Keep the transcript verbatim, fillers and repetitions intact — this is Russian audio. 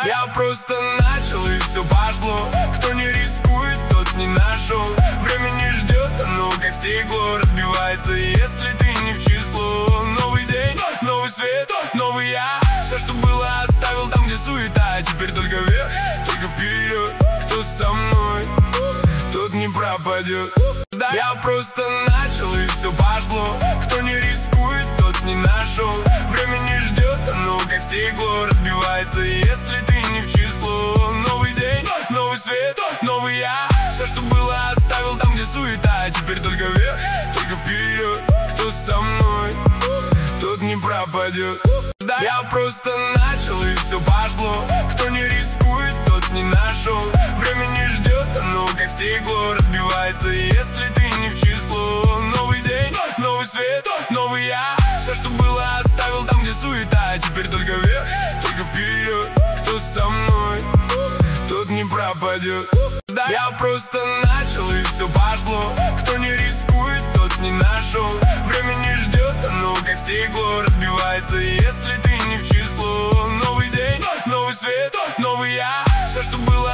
Я просто начал и все пошло. Кто не рискует, тот не нашел. Время не ждет, оно как стекло разбивается, если ты не в число. Новый день, новый свет, новый я. Все, что было, оставил там, где суета. Теперь только вверх, только вперед. Кто со мной, тот не пропадет. Я просто начал и все пошло. Кто не рискует, тот не нашел. Время не ждет, оно как стекло разбивается, если ты не в число. Новый день, новый свет, новый я. Все, что было, оставил там, где суета. Теперь только вверх, только вперед. Кто со мной, тот не пропадет. Я просто начал и все пошло. Кто не рискует, тот не нашел. Время не ждет, оно как стекло разбивается, если ты не в число. Новый день, новый свет, новый я. Все, что было, оставил там, где суета. Теперь только вверх, только вперед. Кто со мной, тот не пропадет. Я просто начал и все пошло. Кто не рискует, тот не нашел. Время не ждет, оно как стекло разбивается, если ты